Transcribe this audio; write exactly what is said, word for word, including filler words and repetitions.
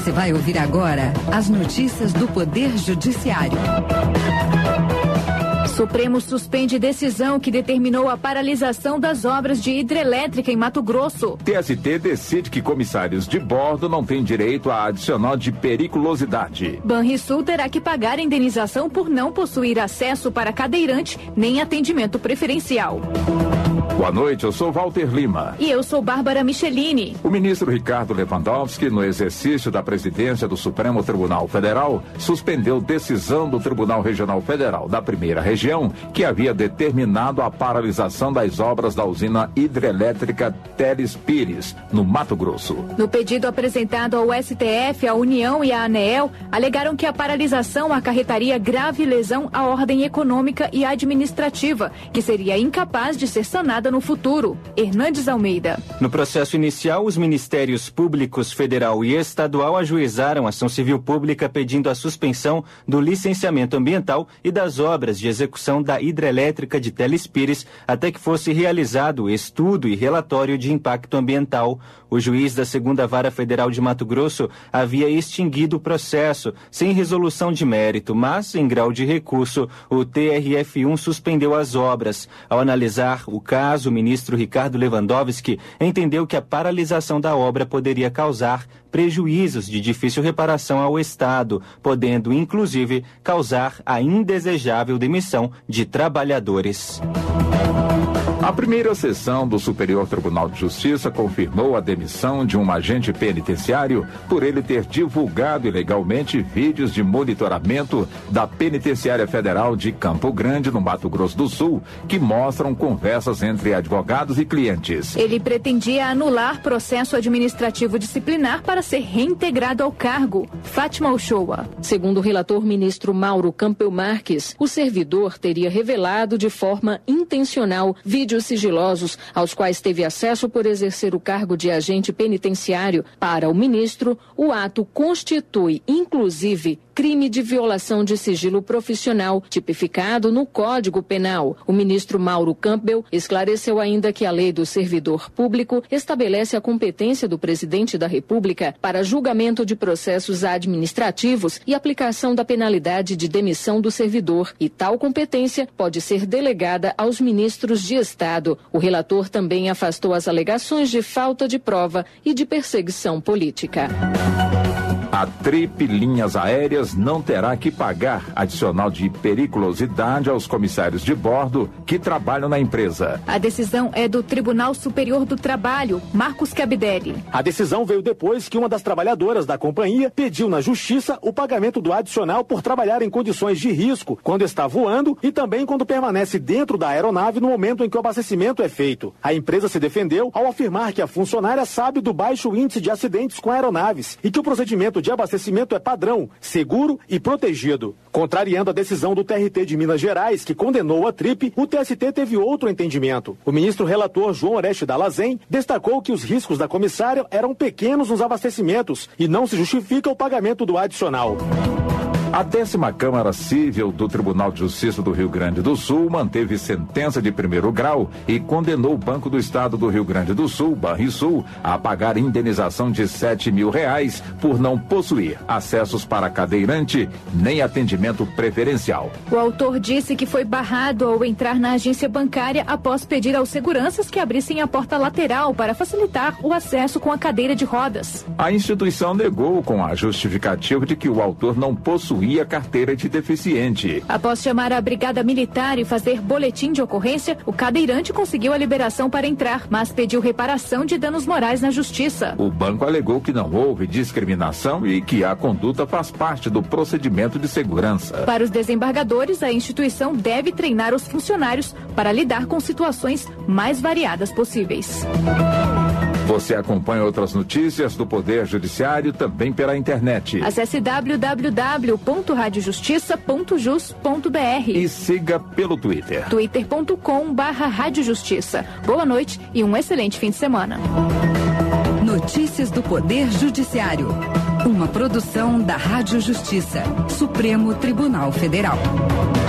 Você vai ouvir agora as notícias do Poder Judiciário. Supremo suspende decisão que determinou a paralisação das obras de hidrelétrica em Mato Grosso. T S T decide que comissários de bordo não têm direito a adicional de periculosidade. Banrisul terá que pagar indenização por não possuir acesso para cadeirante nem atendimento preferencial. Boa noite, eu sou Walter Lima. E eu sou Bárbara Michelini. O ministro Ricardo Lewandowski, no exercício da presidência do Supremo Tribunal Federal, suspendeu decisão do Tribunal Regional Federal da Primeira Região, que havia determinado a paralisação das obras da usina hidrelétrica Teles Pires, no Mato Grosso. No pedido apresentado ao S T F, a União e a ANEEL alegaram que a paralisação acarretaria grave lesão à ordem econômica e administrativa, que seria incapaz de ser sanada no futuro. Hernandes Almeida. No processo inicial, os Ministérios Públicos Federal e Estadual ajuizaram ação civil pública pedindo a suspensão do licenciamento ambiental e das obras de execução da hidrelétrica de Teles Pires até que fosse realizado estudo e relatório de impacto ambiental. O juiz da Segunda Vara Federal de Mato Grosso havia extinguido o processo sem resolução de mérito, mas, em grau de recurso, o T R F um suspendeu as obras. Ao analisar o caso, o ministro Ricardo Lewandowski entendeu que a paralisação da obra poderia causar prejuízos de difícil reparação ao Estado, podendo, inclusive, causar a indesejável demissão de trabalhadores. A primeira sessão do Superior Tribunal de Justiça confirmou a demissão de um agente penitenciário por ele ter divulgado ilegalmente vídeos de monitoramento da Penitenciária Federal de Campo Grande, no Mato Grosso do Sul, que mostram conversas entre advogados e clientes. Ele pretendia anular processo administrativo disciplinar para ser reintegrado ao cargo. Fátima Uchoa. Segundo o relator ministro Mauro Campbell Marques, o servidor teria revelado de forma intencional vídeos sigilosos aos quais teve acesso por exercer o cargo de agente penitenciário. Para o ministro, o ato constitui, inclusive, crime de violação de sigilo profissional, tipificado no Código Penal. O ministro Mauro Campbell esclareceu ainda que a lei do servidor público estabelece a competência do presidente da República para julgamento de processos administrativos e aplicação da penalidade de demissão do servidor, e tal competência pode ser delegada aos ministros de Estado. O relator também afastou as alegações de falta de prova e de perseguição política. A Trip Linhas Aéreas não terá que pagar adicional de periculosidade aos comissários de bordo que trabalham na empresa. A decisão é do Tribunal Superior do Trabalho, Marcos Cabdelli. A decisão veio depois que uma das trabalhadoras da companhia pediu na Justiça o pagamento do adicional por trabalhar em condições de risco quando está voando e também quando permanece dentro da aeronave no momento em que o abastecimento é feito. A empresa se defendeu ao afirmar que a funcionária sabe do baixo índice de acidentes com aeronaves e que o procedimento de abastecimento é padrão, seguro e protegido. Contrariando a decisão do T R T de Minas Gerais, que condenou a Trip, o T S T teve outro entendimento. O ministro relator João Oreste Dallazen destacou que os riscos da comissária eram pequenos nos abastecimentos e não se justifica o pagamento do adicional. A décima Câmara Civil do Tribunal de Justiça do Rio Grande do Sul manteve sentença de primeiro grau e condenou o Banco do Estado do Rio Grande do Sul, Banrisul, a pagar indenização de sete mil reais por não possuir acessos para cadeirante nem atendimento preferencial. O autor disse que foi barrado ao entrar na agência bancária após pedir aos seguranças que abrissem a porta lateral para facilitar o acesso com a cadeira de rodas. A instituição negou com a justificativa de que o autor não possuía a carteira de deficiente. Após chamar a Brigada Militar e fazer boletim de ocorrência, o cadeirante conseguiu a liberação para entrar, mas pediu reparação de danos morais na Justiça. O banco alegou que não houve discriminação e que a conduta faz parte do procedimento de segurança. Para os desembargadores, a instituição deve treinar os funcionários para lidar com situações mais variadas possíveis. Você acompanha outras notícias do Poder Judiciário também pela internet. Acesse w w w ponto rádio justiça ponto jus ponto b r e siga pelo Twitter. twitter ponto com barra rádio justiça. Boa noite e um excelente fim de semana. Notícias do Poder Judiciário. Uma produção da Rádio Justiça, Supremo Tribunal Federal.